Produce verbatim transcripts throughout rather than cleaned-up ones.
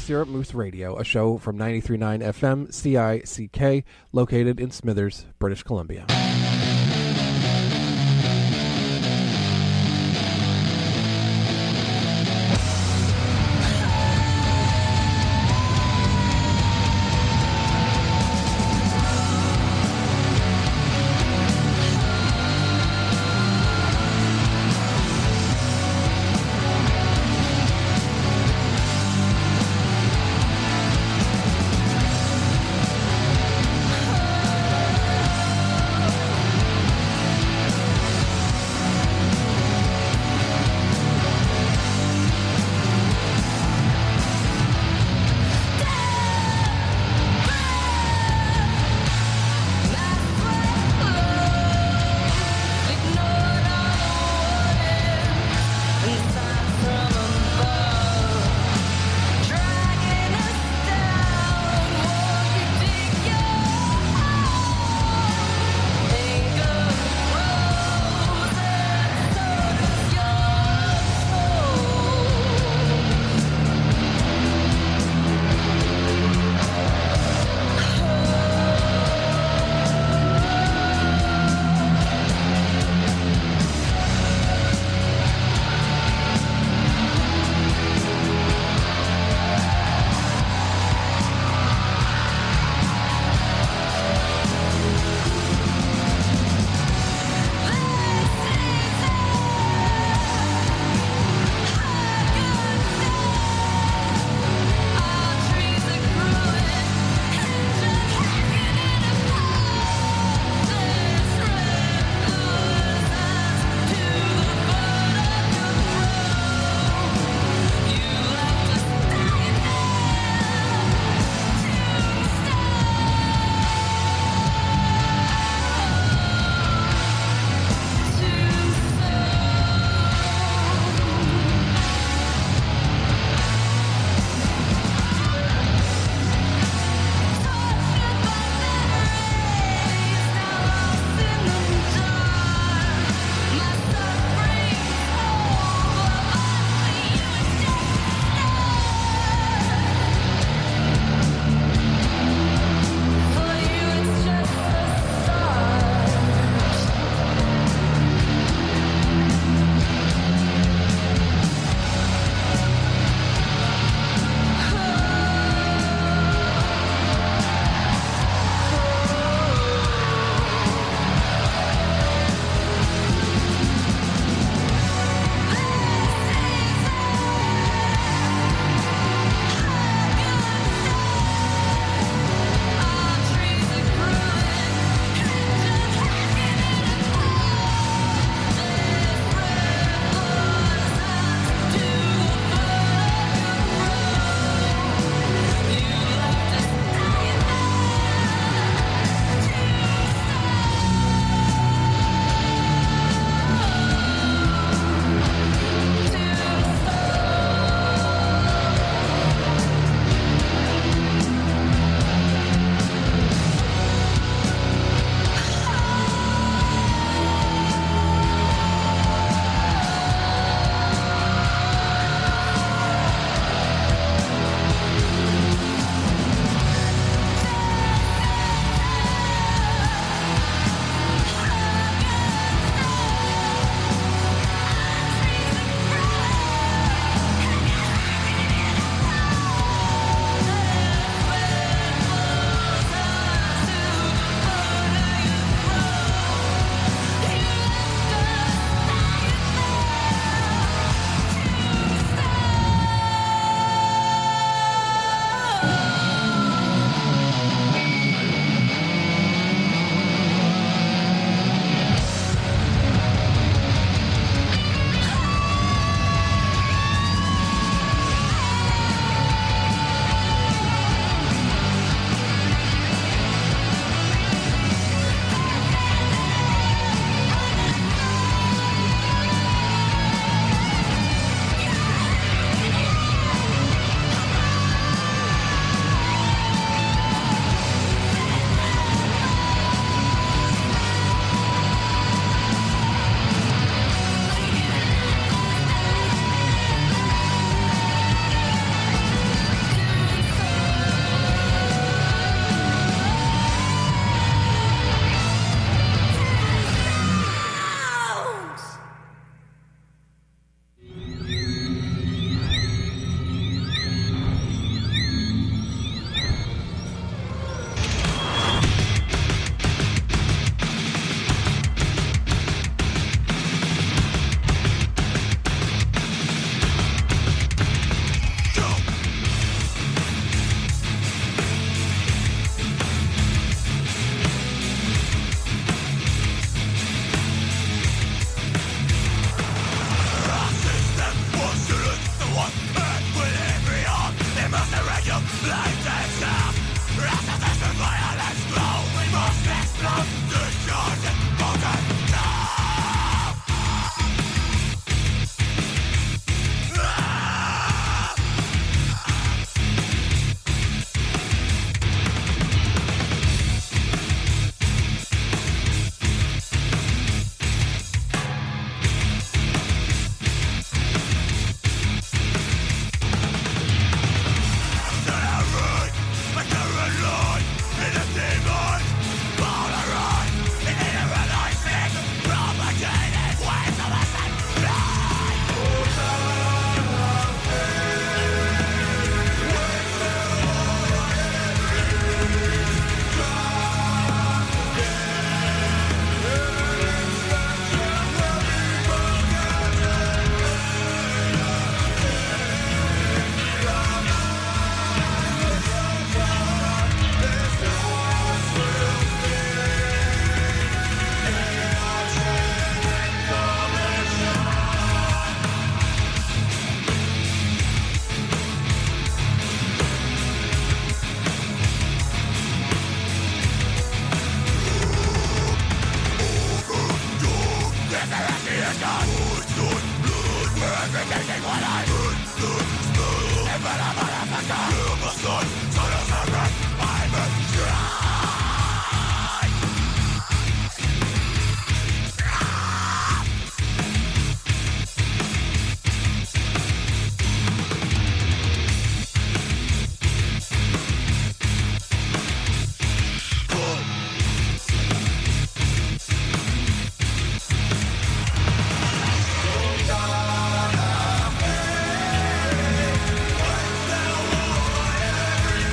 Syrup Moose Radio, a show from ninety-three point nine F M C I C K, located in Smithers, British Columbia. Every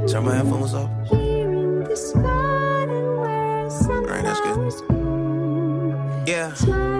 Turn my headphones up. Alright, that's good. Yeah.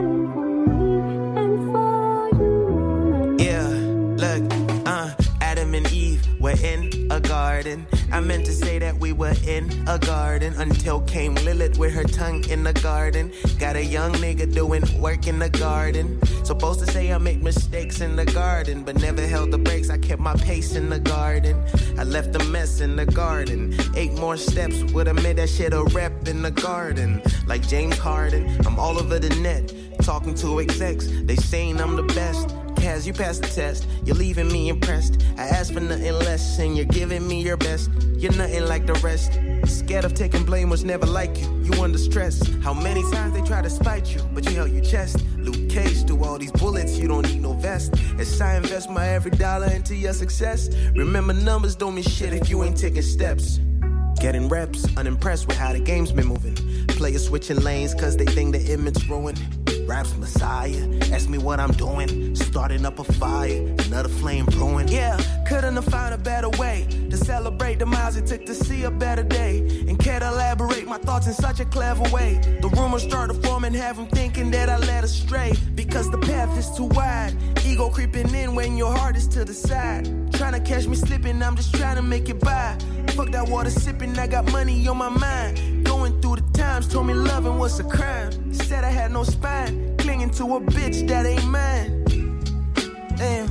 Yeah, look, uh, Adam and Eve were in a garden. I meant to say that we were in a garden until came Lilith with her tongue in the garden. Got a young nigga doing work in the garden. Supposed to say I make mistakes in the garden, but never held the brakes. I kept my pace in the garden. I left a mess in the garden. Eight more steps would've made that shit a rep in the garden. Like James Harden, I'm all over the net. Talking to execs, they saying I'm the best. Kaz, you passed the test, you're leaving me impressed. I asked for nothing less, and you're giving me your best. You're nothing like the rest. Scared of taking blame, was never like you. You under stress. How many times they try to spite you, but you held your chest. Luke Cage through all these bullets, you don't need no vest. As I invest my every dollar into your success. Remember, numbers don't mean shit if you ain't taking steps. Getting reps, unimpressed with how the game's been moving. Players switching lanes cause they think the image ruined. Rap's messiah, ask me what I'm doing. Starting up a fire, another flame brewing. Yeah, couldn't have found a better way to celebrate the miles it took to see a better day. And can't elaborate my thoughts in such a clever way. The rumors start to form and have them thinking that I led astray. Because the path is too wide. Ego creeping in when your heart is to the side. Trying to catch me slipping, I'm just trying to make it by. Fuck that water sipping, I got money on my mind. Going through the times, told me loving was a crime. Said I had no spine, clinging to a bitch that ain't mine. Damn.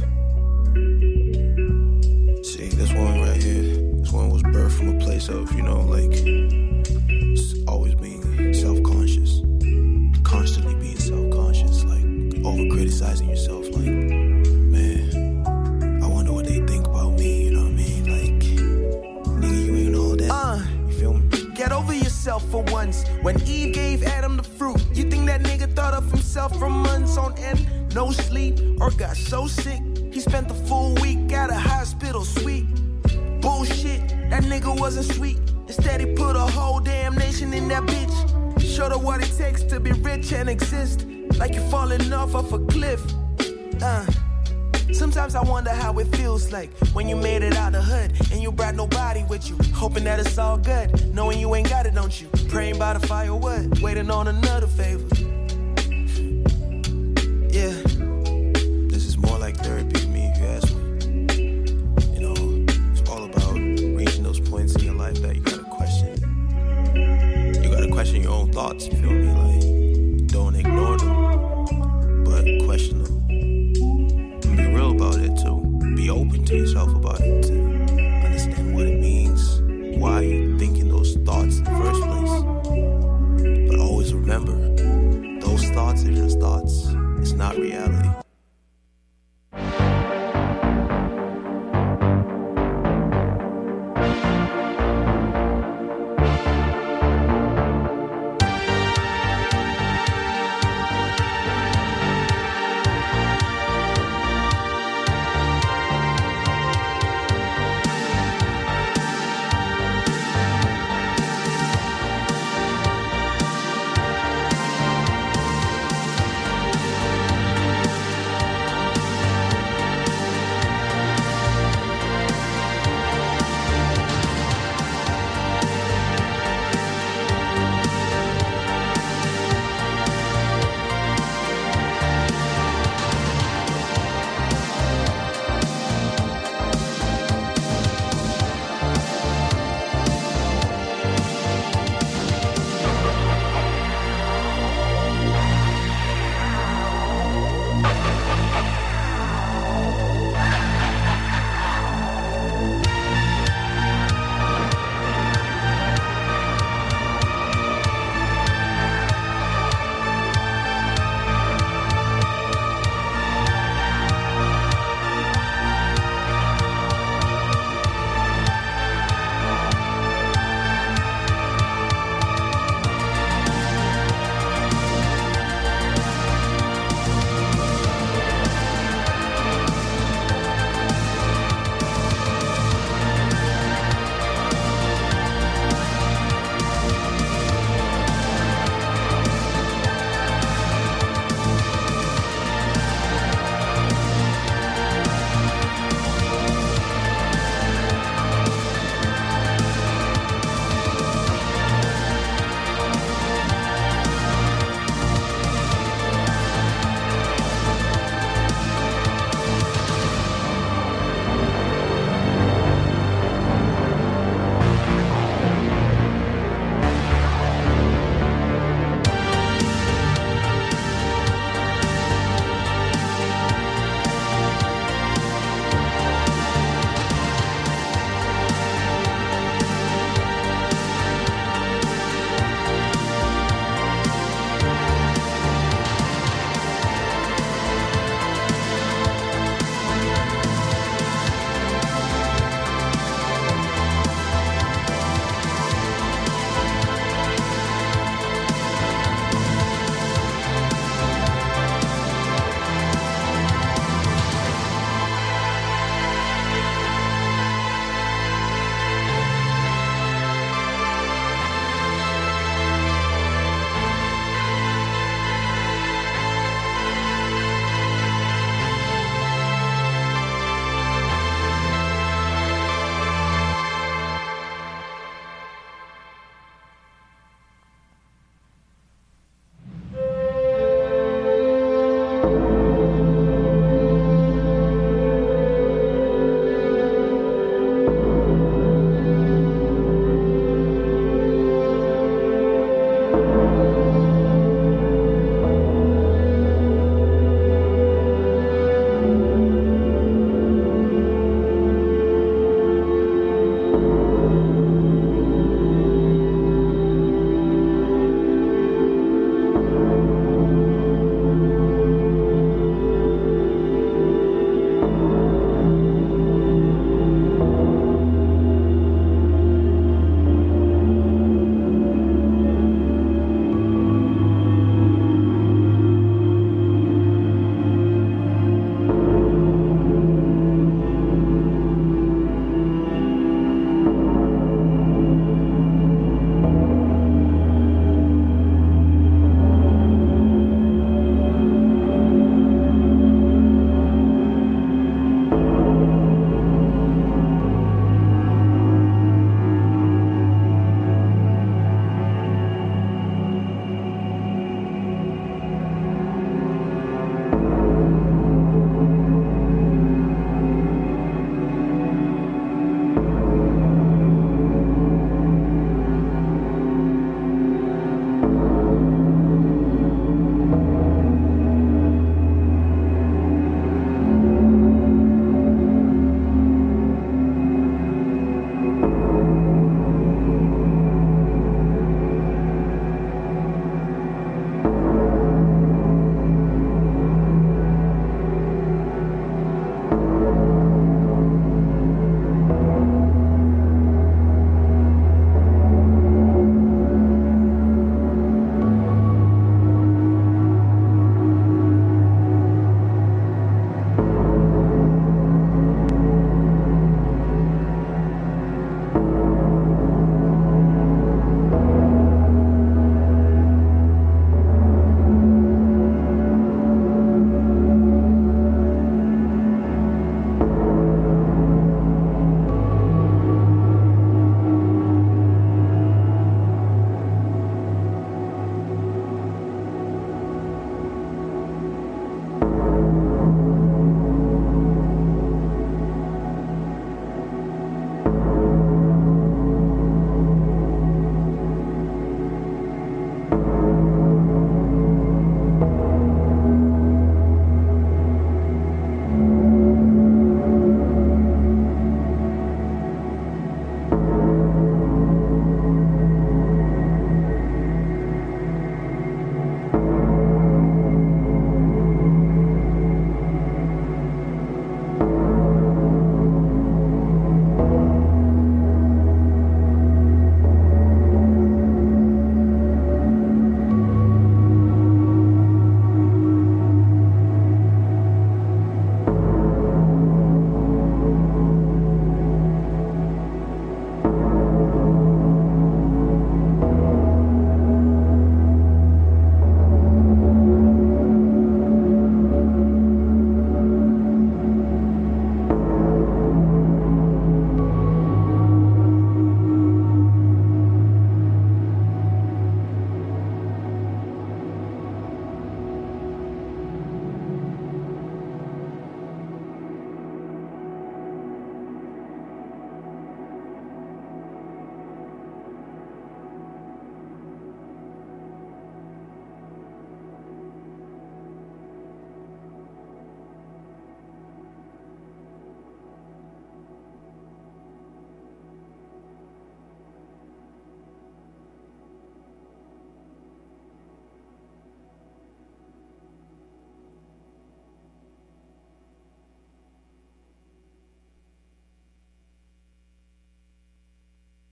See, this one right here, this one was birthed from a place of, you know, like, always being self-conscious. Constantly being self-conscious, like, over-criticizing yourself, like, man, I wonder what they think about me, you know what I mean? Like, nigga, you ain't all that. Uh, you feel me? Get over yourself for once. When Eve gave Adam the fruit, you think that nigga thought of himself for months on end? No sleep or got so sick he spent the full week at a hospital suite. Bullshit, that nigga wasn't sweet. Instead he put a whole damn nation in that bitch. Showed her what it takes to be rich and exist. Like you're falling off of a cliff. Uh Sometimes I wonder how it feels like when you made it out the hood and you brought nobody with you. Hoping that it's all good, knowing you ain't got it, don't you? Praying by the fire, what? Waiting on another favor. Yeah, this is more like therapy to me, if you ask me. You know, it's all about reaching those points in your life that you gotta question. You gotta question your own thoughts, you feel me? Like, don't ignore them, but question them. Be real about it too. Be open to yourself about it to understand what it means, why you're thinking those thoughts in the first place. But always remember, those thoughts are just thoughts. It's not reality.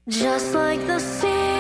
Just like the sea